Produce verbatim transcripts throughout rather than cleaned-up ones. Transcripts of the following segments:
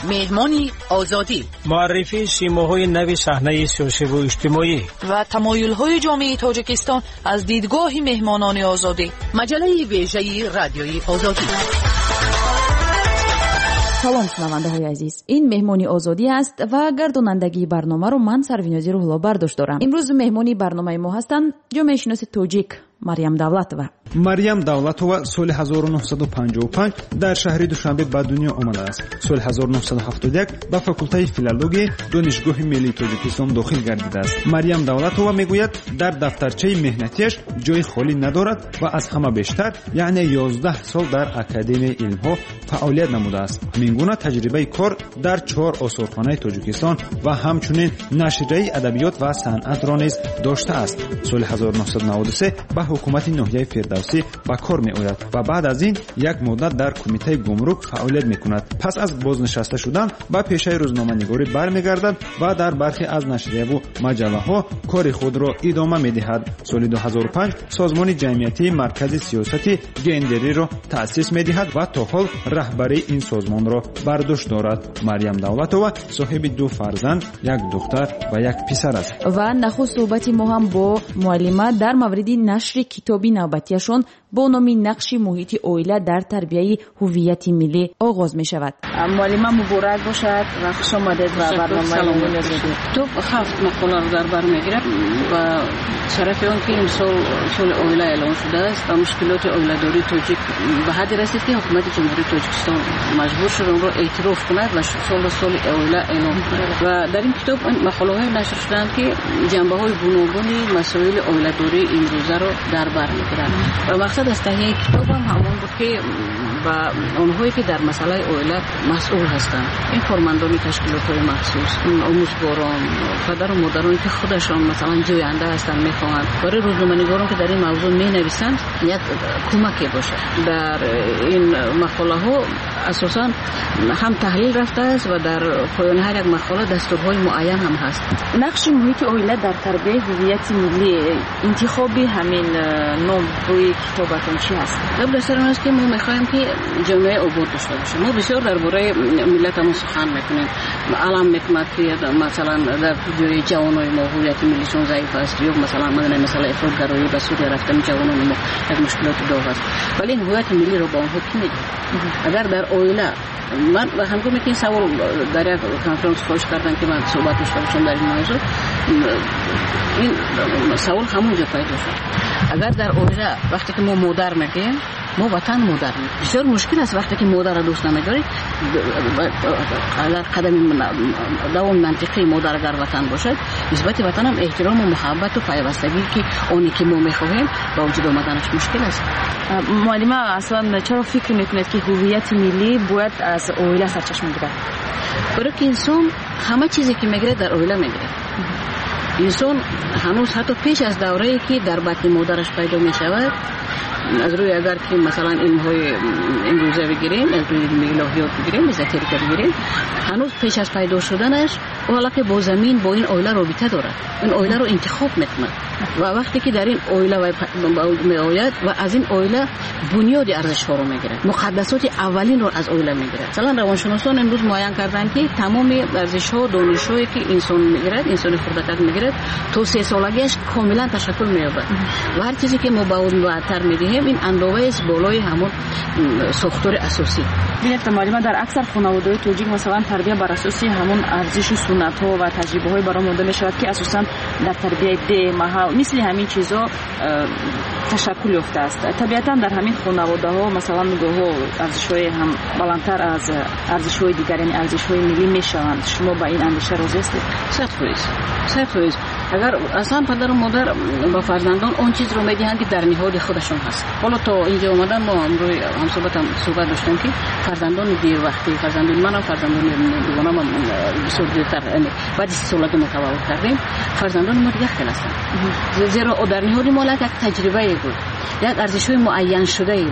مهمانی آزادی، معرفی سیماهای نوی صحنه سیاسی و اجتماعی و تمایل‌های جامعه تاجیکستان از دیدگاه مهمانان آزادی. مجله ویژه رادیوی آزادی. سلام شنونده‌های عزیز، این مهمانی آزادی است و گردانندگی برنامه رو من سروینازی روح‌الله برداشت دارم. امروز مهمانی برنامه ما هستند جامعه شناس تاجیک مریم давлатова. مریم давлатова соли ҳазору нуҳсаду панҷоҳу панҷ дар шаҳри Душанбе ба дунё омадааст. соли ҳазору нуҳсаду ҳафтоду як ба факултаи филология донишгоҳи миллии Тоҷикистон дохил гардидааст. Марьям давлатова мегӯяд дар дафтарчаи меҳнатиаш ҷои холӣ надорад ва аз ҳама бештар, яъне ёздаҳ сол дар Академияи илмҳо фаъолият намудааст. Мингуна таҷрибаи кор дар чор осорхонаи Тоҷикистон ва ҳамчунин нашрияи адабиёт ва санъатро низ доштааст. соли ҳазору нуҳсаду наводу се ба ҳукумати ноҳияи Фирдавсӣ ба кор меояд ва баъд аз ин як муддат дар кумитаи гумрук фаъолият мекунад. Пас аз бознишаста шудан ба пешаи рӯзноманигорӣ бармегардад ва дар бархи аз нашрияву маҷаллаҳо кори худро идома медиҳад. соли ду ҳазору панҷ созмони ҷамъиятии маркази сиёсати гендериро таъсис медиҳад ва то ҳол раҳбарии ин созмонро бар дӯш дорад. Марьям давлатова соҳиби ду фарзанд, як духтар ва як писар аст. ва нахуст суҳбати мо ҳам бо муаллима дар мавриди нашри китоби навбатиашон бо номи нақши муҳити оила дар тарбияи ҳуввияти миллӣ оғоз мешавад. муаллима муборак бошад ва хуш омадед ва барномаи озодӣ. китоб ҳафт мақоларо дар бар мегирад ва шарафи он ки имсол соли оила эълон шудааст ва мушкилоти оиладории тоҷик ба ҳадде расид ки ҳукумати ҷумҳурии Тоҷикистон маҷбур шуд онро эътироф кунад ва солро соли оила эълон кунад. ва дар ин китоб мақолаҳое нашр шуданд ки ҷанбаҳои гуногуни масоили оиладории имрӯзаро дар бар мегиранд. ва мақсад аз таҳияи китобам ҳамон буд ки ба онҳое ки дар масъалаи оила масъул ҳастанд, ин кормандони ташкилотҳои махсус, омӯзгорон, падару модароне ки худашон масалан ҷоянда ҳастанд, мехоҳанд барои рӯзноманигорон ки дар ин мавзӯъ менависанд як кӯмаке бошад. дар ин мақолаҳо асосан ҳам таҳлил рафтааст ва дар поёни ҳар як мақола дастурҳои муайян ҳам ҳаст. нақши муҳити оила дар тарбияи ҳуввияти миллӣ, интихоби ҳамин ном рӯи китобатон чӣ ҳаст? гап дар сар он аст ки мо мехоҳем ки ҷомеаи обод дошта бошем. мо бисёр дар бораи миллатамон сухан мекунем. алам мекунад ки масалан дар ҷои ҷавонони мо ҳуввияти миллишон заиф аст, ё масалан мадонем масъалаи ифротгароӣ ба Сурия рафтани ҷавонони мо як мушкилоти дог аст. вале ин ҳуввияти миллиро ба онҳо ки медиҳад? агар дар оила ман ҳангоме ки ин савол дар як конференс хоҳиш кардам ки ман суҳбат дошта бошам дар ин мавзӯъ, ин савол ҳамон ҷо пайдо шуд. агар дар оила вақте ки мо модар мегӯем, мо ватан модар мегӯем, бисёр мушкил аст вақте ки модарро дӯст намедорӣ. агар қадами давоми мантиқии модар агар ватан бошад, нисбати ватанам эҳтирому муҳаббату пайвастагӣ ки оне ки мо мехоҳем ба вуҷуд омаданаш мушкил аст. муаллима аслан чаро фикр мекунед ки ҳуввияти миллӣ бояд аз оила сарчашма гирад? барои ки инсон ҳама чизе ки мегирад дар оила мегирад. инсон ҳанӯз ҳатто пеш аз даврае ки дар батни модараш пайдо мешавад, аз рӯи агар ки масалан илмҳои имрӯза бигирем, аз рӯи илми илоҳиёт бигирем, эзотерика бигирем, ҳанӯз пеш аз пайдо шуданаш ҳолаки бо замин, бо ин оила робита дорад, ин оиларо интихоб мекунад ва вақте ки дар ин оила меояд ва аз ин оила бунёди арзишҳоро мегирад, муқаддасоти аввалинро аз оила мегирад. масалан равоншиносон имрӯз муайян карданд ки тамоми арзишҳо, донишҳое ки инсон мегирад, инсони хурдакак мегирад, то се солагиаш комилан ташаккул меёбад ва ҳар чизе ки мо ба он ваътар медиҳем ин андоваест болои ҳамон сохтори асосӣ. бинед муаллима, дар аксар хонаводаҳои тоҷик масалан тарбия бар асоси ҳамон арзишу суннатҳо ва таҷрибаҳои баромонда мешавад ки асосан дар тарбияи деҳ, маҳал, мисли ҳамин чизҳо ташаккул ёфтааст. табиатан дар ҳамин хонаводаҳо масалан гоҳо арзишҳои ҳам баландтар аз арзишҳои дигар, яъне арзишҳои миллӣ мешаванд. шумо ба ин андеша розӣ ҳастед? сад фоиз сад фоиз агар аслан падару модар ба фарзандон он чизро медиҳанд ки дар ниҳоди худашон ҳаст. ҳоло то инҷо омадан мо амрӯи ҳамсоҳбатам суҳбат доштем ки фарзандони дервақтӣ, фарзандони манам, фарзандони дугонамам бисёр дертар баъди си солагӣ мо таваллуд кардем. фарзандони мо дигар хел ҳастанд, зеро дар ниҳоди мо як таҷрибае буд, як арзишҳои муайяншудае буд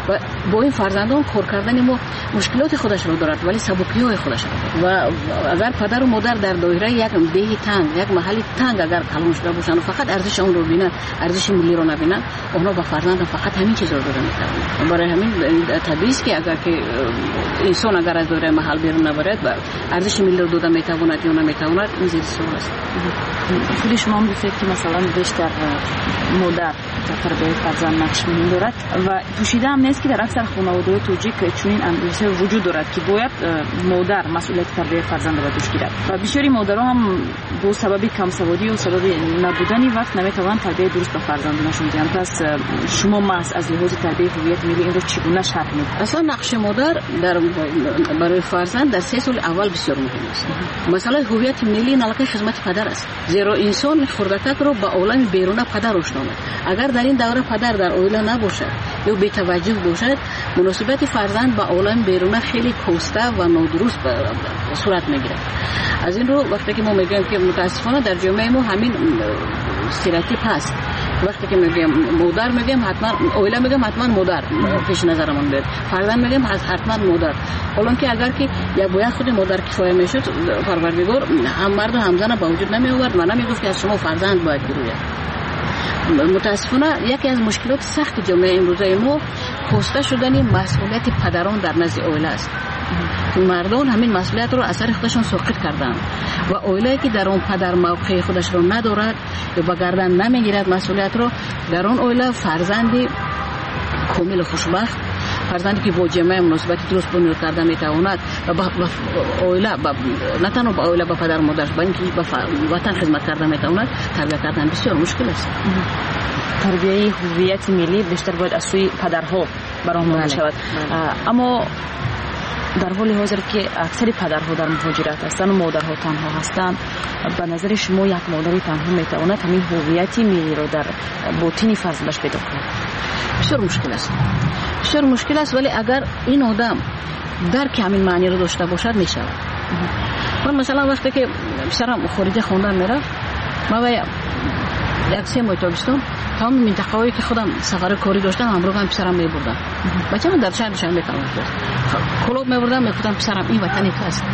و با این فرزندان کار کردن ما مشکلات خودش رو دارد ولی سبکی‌های خودش رو دارد. و اگر پدر و مادر در دایره یک دیه تنگ یک محل تنگ اگر کلان شده باشن و فقط ارزش اون رو ببینن، ارزش ملی رو نبینن، اونا به فرزند فقط همین چیزا رو دادن می‌کنن. برای همین طبیعی است که اگر که انسان اگر از دایره محل بیرون نبرد ارزش ملی رو دادن میتواند یا نمیتواند این زیر سوال است. خود شما هم گفتید که مثلا بیشتر مادر در تربیت فرزند نقش مهم دارد و پوشیده هم نیست که در اکثر خانواده‌های توجیک چنین اندیشه وجود دارد که باید مادر مسئولیت تربیت فرزند را دوش گیرد و بسیاری مادرها هم با سبب کم سوادی و سبب نبودن وقت نمیتوانند تربیت درست به فرزندانشون بدهند. پس شما محض از لحاظ تربیت هویت ملی این رو چگونه شرح می‌دهید؟ اصلا نقش مادر در برای فرزند در سه سال اول بسیار مهم است. مثلا هویت ملی نلقه خدمت پدر است، زیرا انسان خردکک رو با عالم بیرون پدر آشنا می‌کند. اگر در این دوره پدر در عائله نباشد یا بی‌توجه باشد، مناسبت فرزند با عالم بیرون خیلی کوسته و نادرست صورت میگیرد. از این رو وقتی که ما میگیم که متاسفانه در جامعه ما همین استreotip هست، وقتی که میگیم مادر میگیم حتما عائله میگیم حتما مادر پیش نظرمون بیاد، فرزند میگیم حتما مادر، حالا که اگر که یا باید خود مادر کفایه میشد پروردگار هم مرد و هم زن به وجود نمی آورد و نمیگفت که از شما فرزند باید گروید. متاسفانه یکی از مشکلات سخت جامعه امروزه ما کاسته شدن مسئولیت پدران در نزد عائله است. مردان همین مسئولیت رو اثر خودشون ساقط کردن و عائله که در اون پدر موقع خودش رو ندارد یا به گردن نمیگیرد مسئولیت رو، در اون عائله فرزندی کامل خوشبخت، فرزندی که با جامعه مناسبت درست بنیاد کرده میتواند و با عائله نه تنها با عائله با پدر و مادرش با اینکه به وطن خدمت کرده میتواند، تربیت کردن بسیار مشکل است. تربیت هویت ملی بیشتر باید از سوی پدرها برآمده شود. اما در حال حاضر که اکثر پدرها در مهاجرت هستند و مادرها تنها هستند، به نظر شما یک مادری تنها میتواند همین هویت ملی رو در باطن فرزندش پیدا کند؟ بسیار مشکل است، بسیار مشکل است، ولی اگر این آدم درک همین معنی رو داشته باشد میشود. من مثلا وقتی که پسرم خارج خواندن میرفت، ما یک سه ماه تابستون تمام منطقه‌ای که خودم سفر کاری داشتم همراه هم پسرم میبردم. بچه‌م در شهرشان میکنم. کلوب میبردم میگفتم پسرم این وطن تو است.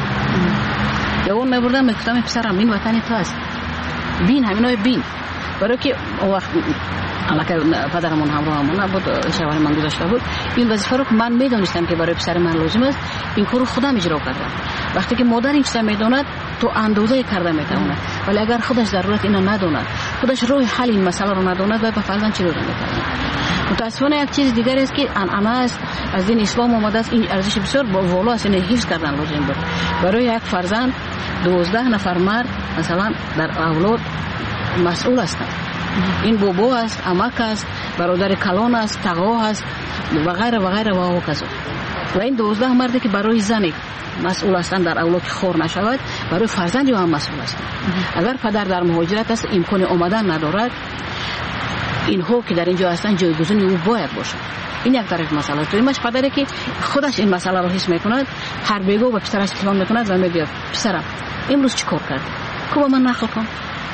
یا اون میبردم میگفتم پسرم این وطن تو است. بین همینای بین. برای که وقت البته پدرمون همراهمون بود، شوهر من گذاشته بود، این وظیفه رو که من میدونستم که برای پسر من لازم است، این کارو خودم اجرا کردم. وقتی که مادر این چیزا میدوند تو اندازه کرده میتواند، ولی اگر خودش ضرورت اینو نداند، خودش راه حل این مسئله رو نداند، و به فرزند چی رو میتواند. متاسفانه یک چیز دیگر است که انعنه است از دین اسلام اومده است، این ارزش بسیار بالا است، این حفظ کردن لازم بود. برای یک فرزند دوازده نفر مرد مثلا در اولاد مسئول هستند. این بابا است، عمک است، برادر کلان است، تقوا است و غیره و غیره و هکذا. و این دوازده مردی که برای زنی مسئول هستند در اولاد خور نشود، برای فرزندی هم مسئول هستند. اگر پدر در مهاجرت است امکان آمدن ندارد، اینها که در اینجا هستند جایگزین او باید باشد. این یک طرف مسئله است. دومش پدری که خودش این مسئله را حس میکند، هر بیگاه به پسرش تلفن میکند و میگه پسرم امروز چیکار کردی؟ کو من نقل کن.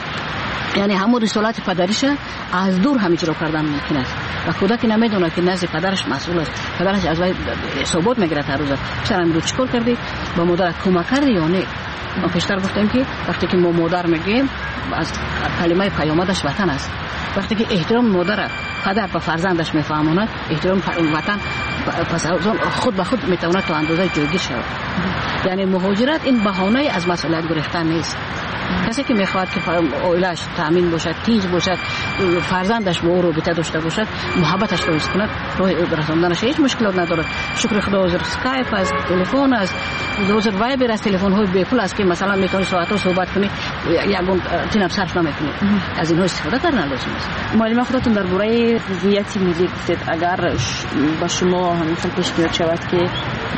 یعنی همون رسالت پدریش از دور هم اجرا کردن ممکن است و کودک نمیدونه که نزد پدرش مسئول است. پدرش از وی ثابت میگیره هر روز پسرم رو چیکار کردی؟ با مادر کمک کردی یا نه؟ ما پیشتر گفتیم که وقتی که ما مادر میگیم از کلمه پیامدش وطن است. وقتی که احترام مادر پدر به فرزندش میفهمونه، احترام وطن پس خود به خود میتونه تا اندازه جایگیر شود. یعنی مهاجرت این بهانه از مسئولیت گرفتن نیست. کسی که میخواد که عائله‌اش تامین باشد، تیز باشد، فرزندش با او رابطه داشته باشد، محبتش رو حس کند، راه رساندنش هیچ مشکلات نداره. شکر خدا حاضر اسکایپ است، تلفن است، حاضر وایبر است، تلفن های بیپول است که مثلا میتونی ساعت‌ها صحبت کنی، یگون تیم صرف نمیکنی. از اینها استفاده کردن لازم است. معلم خودتون درباره هویت ملی گفتید، اگر با شما همین پیشنهاد شود که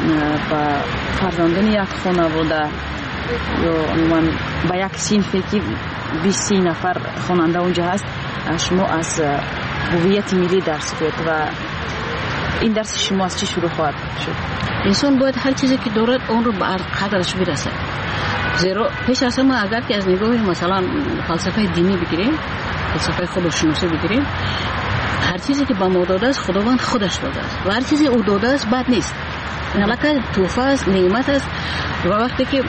با فرزندان یک خانواده یا من با یک صنفی که بیست نفر خواننده اونجا هست، شما از هویت ملی درس کنید و این درس شما از چی شروع خواهد شد؟ انسان باید هر چیزی که دارد اون رو به قدرش برسه. زیرا پیش از ما اگر که از نگاه مثلا فلسفه دینی بگیریم، فلسفه خودشناسی بگیریم، هر چیزی که به ما داده است خداوند خودش داده است و هر چیزی او داده است بد نیست. نلکه توفه است، نعمت است. و وقتی که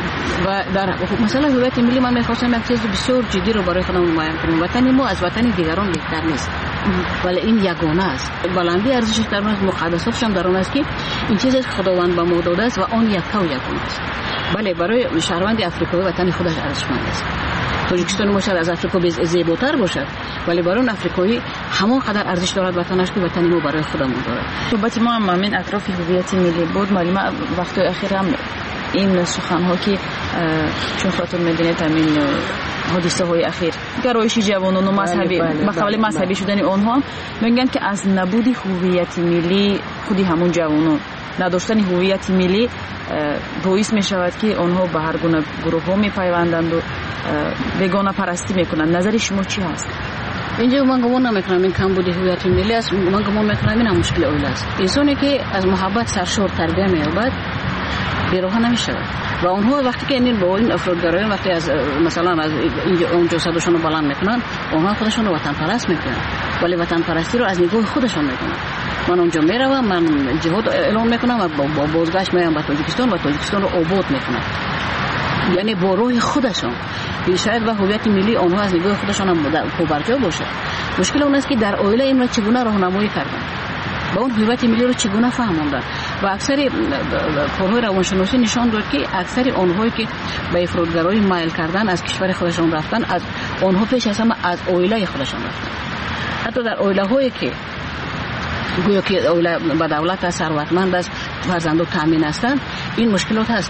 و در مثلا هویت ملی من میخواستم یک چیز بسیار جدی رو برای خودم نمایان کنم. وطن ما از وطن دیگران بهتر نیست، ولی این یگانه است. بلندی ارزشش در اون است، مقدساتش هم در اون است که این چیزی که خداوند به ما داده است و آن یکتا و یگانه است. بله، برای شهروند افریقایی وطن خودش ارزشمند است. تاجیکستان ما شاید از افریقا زیباتر باشد، ولی برای اون افریقایی همان قدر ارزش دارد وطنش که وطن ما برای خودمون دارد. صحبت ما هم همین اطراف هویت ملی بود. معلومه وقت اخیر هم این سخن‌ها که چون خاطر می‌دونید همین حادثه های اخیر گرایش جوانان و مذهبی به قبل مذهبی شدن آنها میگن که از نبود هویت ملی خودی همون جوانان نداشتن هویت ملی باعث می شود که آنها به هر گونه گروه ها می پیوندند و بیگانه پرستی میکنند. نظر شما چی هست؟ اینجا من گمان نمیکنم این کمبود هویت ملی است. من گمان میکنم این هم مشکل اوله است. انسانی که از محبت سرشار تربیت می‌یابد بی‌راه نمی‌شود و اونها وقتی که این با این افرادگرایان وقتی از مثلا از اینجا اونجا صداشون رو بلند میکنن، اونها خودشون رو وطن پرست میکنن، ولی وطن پرستی رو از نگاه خودشون میکنن. من اونجا میروم، من جهاد اعلام میکنم و با بازگشت میام به تاجیکستان و تاجیکستان رو آباد میکنم، یعنی با روح خودشون. شاید به هویت ملی آنها از نگاه خودشون هم پابرجا باشه. مشکل اون است که در اویله این را چگونه راهنمایی کردن، با اون هویت ملی رو چگونه فهموندن. و اکثر کارهای روانشناسی نشان داد که اکثر آنهایی که به افراطگرایی مایل کردن از کشور خودشون رفتن، از آنها پیش از همه از اویله خودشون رفتن. حتی در اویله هایی که گویا که اویله با دولت ثروتمند است، فرزندان تامین هستند، این مشکلات هست.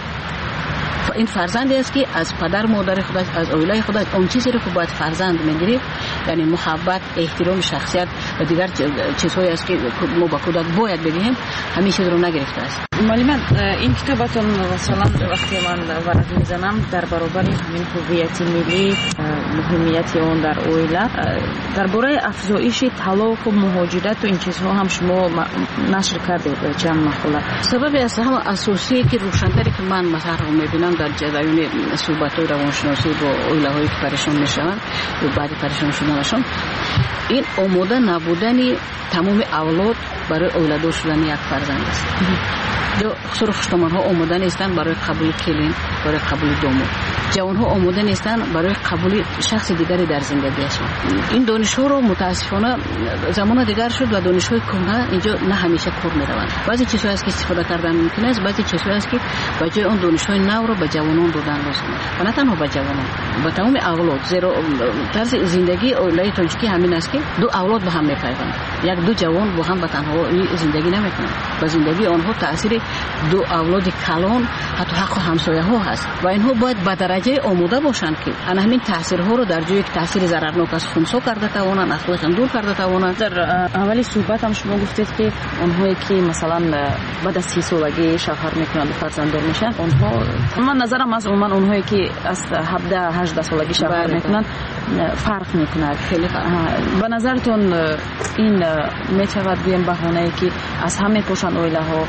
این فرزندی است که از پدر مادر خودش، از اویله خودش اون چیزی رو که باید فرزند میگیره، یعنی محبت، احترام شخصیت و دیگر چیزهایی است که ما با کودک باید بدیم، همیشه رو نگرفته است. معلومه این کتابتون مثلا وقتی من ورق میزنم در برابر همین هویت ملی، مهمیت اون در اویله، درباره افزایش طلاق و مهاجرت و این چیزها هم شما نشر کردید چند مقاله. سبب است هم اساسی که روشن‌تری که من مثلا میبینم در جریان صحبت‌های روانشناسی با اویله‌هایی که پریشان میشوند و بعد پریشان شدنشون، این آماده نبودن تمام اولاد برای اولاد شدن یک فرزند است. یا خصوصا ها آماده نیستن برای قبول کلین، برای قبول دومو. جوان ها آماده نیستن برای قبول شخص دیگری در زندگیشون. این دانش ها رو متاسفانه زمان دیگر شد و دانش های کهنه اینجا نه همیشه کار میروند. بعضی چیزهایی است که استفاده کردن ممکن است، بعضی چیزهایی است که به جای اون دانش های نو رو به جوانان دادن لازمه. و نه تنها به جوانان، به تمام اولاد. زیرا طرز زندگی اولای تاجیکی همین است که دو اولاد به هم میپیوندند. یک دو جوان با هم به تنهایی زندگی نمیکنند. به زندگی آنها تاثیر دو اولاد کلان، حتی حق همسایه ها هست و اینها باید به درجه آماده باشند که آن همین تاثیرها رو در جای تاثیر ضررناک از خونسا کرده توانند، از خودشان دور کرده توانند. در اولی صحبت هم شما گفتید که اونهایی که مثلا بعد از سی سالگی شوهر میکنند و فرزنددار میشن، اونها من نظرم از عموما اونهایی که از هفده هجده سالگی شوهر میکنند فرق میکنه. خیلی به نظرتون این میتواند بیان بهانه‌ای که از همه پوشان اویله ها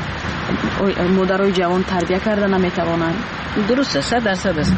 مادرای جوان تربیت کردن نمیتوانند؟ درسته، صد درصد است.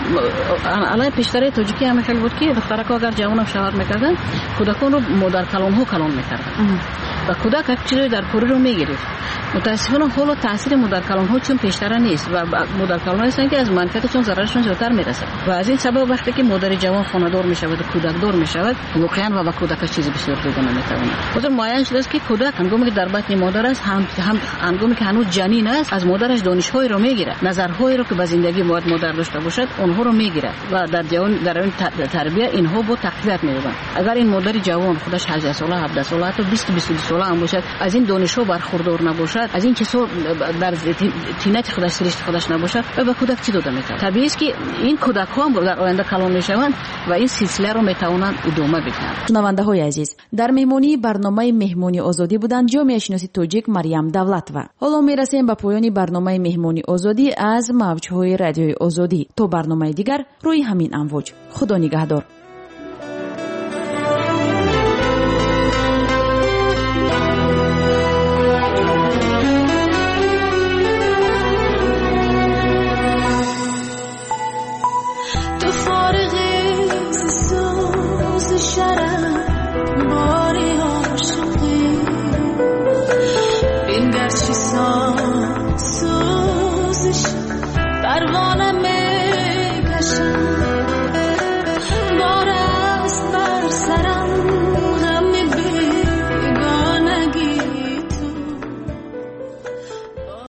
الان پیشتر تاجیکی هم خیلی بود که دخترک اگر جوان هم شوهر میکردن، کودکان رو مادر کلان ها کلان میکردن و کودک یک چیزی در کوری رو میگرفت. متاسفانه حالا تاثیر مادر کلان ها چون پیشتر نیست و مادر کلان هستن که از منفعتشون ضررشون زیادتر میرسه و از این سبب وقتی که مادر جوان خانه‌دار میشود و کودک دار میشود، واقعا و با کودک چیزی بسیار دیگه نمیتونه. مثلا معین شده است که کودک هنگامی که در بطن مادر است، هم هم هنگامی که هنوز جنین است، از مادرش دانش‌هایی رو میگیره، نظرهایی رو که به زندگی باید مادر داشته باشد اونها رو میگیره و در جوان در این تربیت اینها با تقویت می‌یابند. اگر این مادر جوان خودش هجده ساله، هفده ساله، حتی بیست بیست و دو ساله هم باشد، از این دانش‌ها برخوردار نباشد، از این چیزا در تینت خودش سرشت خودش نباشد، و به کودک چی داده می‌کنه؟ طبیعی است که این کودک‌ها هم در آینده کلان میشوند و این سلسله رو میتوانند ادامه بدهند. شنونده‌های عزیز، در مهمانی برنامه مهمانی آزادی بودند جامعه شناسی تاجیک مریم دولتова. حالا میرسیم به پایان برنامه مهمانی آزادی از موج‌های رادیوی آزادی. تا برنامه دیگر روی همین امواج. خدا نگهدار.